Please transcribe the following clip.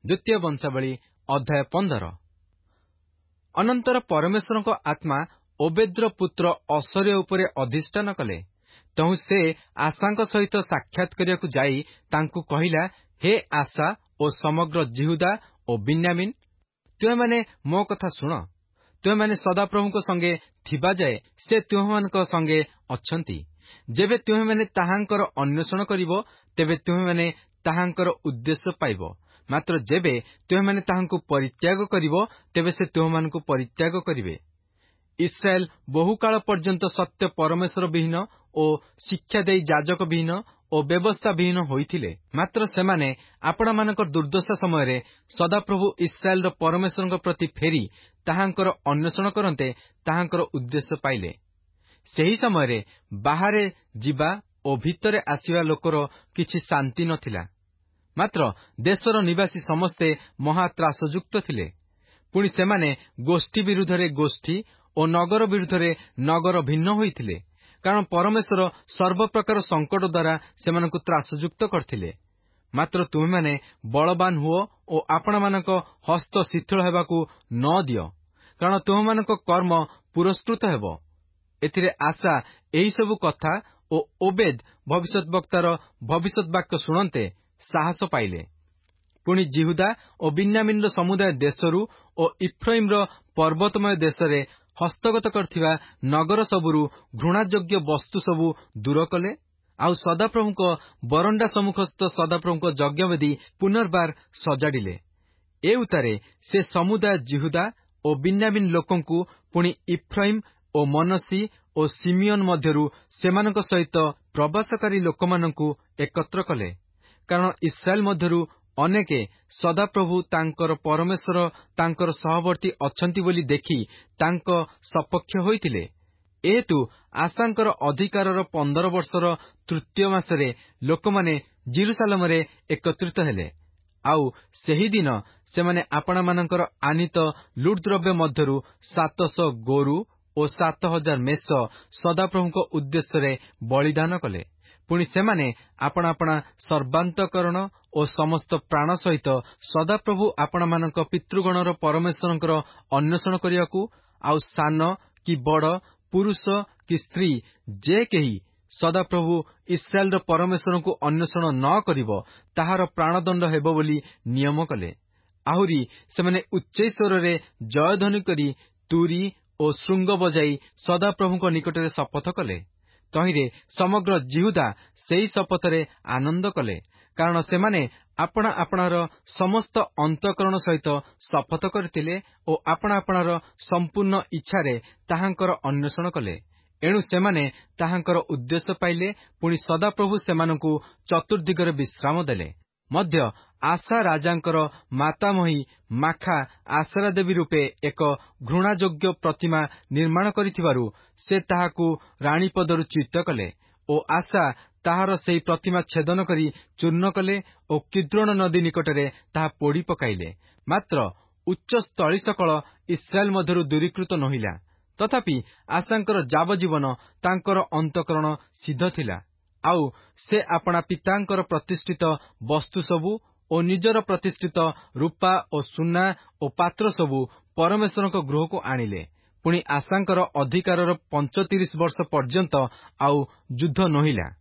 ଦ୍ୱିତୀୟ ବଂଶାବଳୀ ଅଧ୍ୟାୟ 15। ଅନନ୍ତର ପରମେଶ୍ୱରଙ୍କ ଆତ୍ମା ଓବେଦ୍ର ପୁତ୍ର ଅସର୍ୟ ଉପରେ ଅଧିଷ୍ଠାନ କଲେ। ତେଣୁ ସେ ଆଶାଙ୍କ ସହିତ ସାକ୍ଷାତ କରିବାକୁ ଯାଇ ତାଙ୍କୁ କହିଲା, ହେ ଆଶା ଓ ସମଗ୍ର ଜିହୁଦା ଓ ବିନ୍ୟାମିନ୍, ତୁମେମାନେ ମୋ କଥା ଶୁଣ। ତୁମେମାନେ ସଦାପ୍ରଭୁଙ୍କ ସଙ୍ଗେ ଥିବା ଯାଏ ସେ ତୁମମାନଙ୍କ ସଙ୍ଗେ ଅଛନ୍ତି। ଯେବେ ତୁମେମାନେ ତାହାଙ୍କର ଅନ୍ୱେଷଣ କରିବ, ତେବେ ତୁମେମାନେ ତାହାଙ୍କର ଉଦ୍ଦେଶ୍ୟ ପାଇବ। ମାତ୍ର ଯେବେ ତୁମେମାନେ ତାହାଙ୍କୁ ପରିତ୍ୟାଗ କରିବ, ତେବେ ସେ ତୁମମାନଙ୍କୁ ପରିତ୍ୟାଗ କରିବେ। ଇସ୍ରାଏଲ ବହୁକାଳ ପର୍ଯ୍ୟନ୍ତ ସତ୍ୟ ପରମେଶ୍ୱର ବିହୀନ ଓ ଶିକ୍ଷା ଦେଇ ଯାଜକ ବିହୀନ ଓ ବ୍ୟବସ୍ଥା ବିହୀନ ହୋଇଥିଲେ। ମାତ୍ର ସେମାନେ ଆପଣମାନଙ୍କର ଦୁର୍ଦ୍ଦଶା ସମୟରେ ସଦାପ୍ରଭୁ ଇସ୍ରାଏଲର ପରମେଶ୍ୱରଙ୍କ ପ୍ରତି ଫେରି ତାହାଙ୍କର ଅନ୍ୱେଷଣ କରନ୍ତେ ତାହାଙ୍କର ଉଦ୍ଦେଶ୍ୟ ପାଇଲେ। ସେହି ସମୟରେ ବାହାରେ ଯିବା ଓ ଭିତରେ ଆସିବା ଲୋକର କିଛି ଶାନ୍ତି ନ ଥିଲା। ମାତ୍ର ଦେଶର ନିବାସୀ ସମସ୍ତେ ମହାତ୍ରାସଯୁକ୍ତ ଥିଲେ। ପୁଣି ସେମାନେ ଗୋଷ୍ଠୀ ବିରୁଦ୍ଧରେ ଗୋଷ୍ଠୀ ଓ ନଗର ବିରୁଦ୍ଧରେ ନଗର ଭିନ୍ନ ହୋଇଥିଲେ। କାରଣ ପରମେଶ୍ୱର ସର୍ବପ୍ରକାର ସଙ୍କଟ ଦ୍ୱାରା ସେମାନଙ୍କୁ ତ୍ରାସଯୁକ୍ତ କରିଥିଲେ। ମାତ୍ର ତୁମେମାନେ ବଳବାନ ହୁଅ ଓ ଆପଣମାନଙ୍କ ହସ୍ତ ଶିଥିଳ ହେବାକୁ ନ ଦିଅ, କାରଣ ତୁମମାନଙ୍କ କର୍ମ ପୁରସ୍କୃତ ହେବ। ଏଥିରେ ଆଶା ଏହିସବୁ କଥା ଓ ଓବେଦ ଭବିଷ୍ୟତବକ୍ତାର ଭବିଷ୍ୟତ ବାକ୍ୟ ଶୁଣନ୍ତେ ସାହସ ପାଇଲେ। ପୁଣି ଜିହୁଦା ଓ ବିନ୍ୟାମିନ୍ର ସମୁଦାୟ ଦେଶରୁ ଓ ଇଫ୍ରାଇମ୍ର ପର୍ବତମୟ ଦେଶରେ ହସ୍ତଗତ କରିଥିବା ନଗର ସବୁରୁ ଘୃଣାଯୋଗ୍ୟ ବସ୍ତୁ ସବୁ ଦୂର କଲେ। ଆଉ ସଦାପ୍ରଭୁଙ୍କ ବରଣ୍ଡା ସମ୍ମୁଖସ୍ଥ ସଦାପ୍ରଭୁଙ୍କ ଯଜ୍ଞବେଦୀ ପୁନର୍ବାର ସଜାଡ଼ିଲେ। ଏ ଉତ୍ତାରେ ସେ ସମୁଦାୟ ଜିହୁଦା ଓ ବିନ୍ୟାମିନ୍ ଲୋକଙ୍କୁ ପୁଣି ଇଫ୍ରାଇମ୍ ଓ ମନସ୍ସୀ ଓ ସିମିଓନ ମଧ୍ୟରୁ ସେମାନଙ୍କ ସହିତ ପ୍ରବାସକାରୀ ଲୋକମାନଙ୍କୁ ଏକତ୍ର କଲେ। କାରଣ ଇସ୍ରାଏଲ ମଧ୍ୟରୁ ଅନେକେ ସଦାପ୍ରଭୁ ତାଙ୍କର ପରମେଶ୍ୱର ତାଙ୍କର ସହବର୍ତ୍ତୀ ଅଛନ୍ତି ବୋଲି ଦେଖି ତାଙ୍କ ସପକ୍ଷ ହୋଇଥିଲେ। ଏହେତୁ ଆଶାଙ୍କର ଅଧିକାରର 15 ବର୍ଷର ତୃତୀୟ ମାସରେ ଲୋକମାନେ ଜିରୁସାଲେମରେ ଏକତ୍ରିତ ହେଲେ। ଆଉ ସେହିଦିନ ସେମାନେ ଆପଣମାନଙ୍କର ଆନିତ ଲୁଟ୍ଦ୍ରବ୍ୟ ମଧ୍ୟରୁ 700 ଗୋରୁ ଓ 7000 ମେଷ ସଦାପ୍ରଭୁଙ୍କ ଉଦ୍ଦେଶ୍ୟରେ ବଳିଦାନ କଲେ। ପୁଣି ସେମାନେ ଆପଣା ସର୍ବାନ୍ତକରଣ ଓ ସମସ୍ତ ପ୍ରାଣ ସହିତ ସଦାପ୍ରଭୁ ଆପଣମାନଙ୍କ ପିତୃଗଣର ପରମେଶ୍ୱରଙ୍କର ଅନ୍ୱେଷଣ କରିବାକୁ, ଆଉ ସାନ କି ବଡ଼, ପୁରୁଷ କି ସ୍ତ୍ରୀ, ଯେ କେହି ସଦାପ୍ରଭୁ ଇସ୍ରାଏଲର ପରମେଶ୍ୱରଙ୍କୁ ଅନ୍ୱେଷଣ ନ କରିବ, ତାହାର ପ୍ରାଣଦଣ୍ଡ ହେବ ବୋଲି ନିୟମ କଲେ। ଆହୁରି ସେମାନେ ଉଚ୍ଚୈଃସ୍ୱରରେ ଜୟଧ୍ୱନି କରି ତୁରୀ ଓ ଶୃଙ୍ଗ ବଜାଇ ସଦାପ୍ରଭୁଙ୍କ ନିକଟରେ ଶପଥ କଲେ। ତହିଁରେ ସମଗ୍ର ଜିହୁଦା ସେହି ଶପଥରେ ଆନନ୍ଦ କଲେ, କାରଣ ସେମାନେ ଆପଣାର ସମସ୍ତ ଅନ୍ତଃକରଣ ସହିତ ଶପଥ କରିଥିଲେ ଓ ଆପଣାର ସମ୍ପୂର୍ଣ୍ଣ ଇଚ୍ଛାରେ ତାହାଙ୍କର ଅନ୍ୱେଷଣ କଲେ। ଏଣୁ ସେମାନେ ତାହାଙ୍କର ଉଦ୍ଦେଶ୍ୟ ପାଇଲେ। ପୁଣି ସଦାପ୍ରଭୁ ସେମାନଙ୍କୁ ଚତୁର୍ଦ୍ଦିଗରେ ବିଶ୍ରାମ ଦେଲେ। ମଧ୍ୟ ଆଶା ରାଜାଙ୍କର ମାତାମହୀ ମାଖା ଆଶେରା ଦେବୀ ରୂପେ ଏକ ଘୃଣାଯୋଗ୍ୟ ପ୍ରତିମା ନିର୍ମାଣ କରିଥିବାରୁ ସେ ତାହାକୁ ରାଣୀପଦରୁ ଚ୍ୟୁତ କଲେ ଓ ଆଶା ତାହାର ସେହି ପ୍ରତିମା ଛେଦନ କରି ଚୂର୍ଣ୍ଣ କଲେ ଓ କିଦ୍ରୋନ ନଦୀ ନିକଟରେ ତାହା ପୋଡ଼ି ପକାଇଲେ। ମାତ୍ର ଉଚ୍ଚ ସ୍ଥଳୀ ସକଳ ଇସ୍ରାଏଲ ମଧ୍ୟରୁ ଦୂରୀକୃତ ନୋହିଲା। ତଥାପି ଆଶାଙ୍କର ଯାବଜୀବନ ତାଙ୍କର ଅନ୍ତଃକରଣ ସିଦ୍ଧ ଥିଲା। ଆଉ ସେ ଆପଣା ପିତାଙ୍କର ପ୍ରତିଷ୍ଠିତ ବସ୍ତୁ ସବୁ ଓ ନିଜର ପ୍ରତିଷ୍ଠିତ ରୂପା ଓ ସୁନା ଓ ପାତ୍ର ସବୁ ପରମେଶ୍ୱରଙ୍କ ଗୃହକୁ ଆଣିଲେ। ପୁଣି ଆଶାଙ୍କର ଅଧିକାରର 35 ବର୍ଷ ପର୍ଯ୍ୟନ୍ତ ଆଉ ଯୁଦ୍ଧ ନୋହିଲା।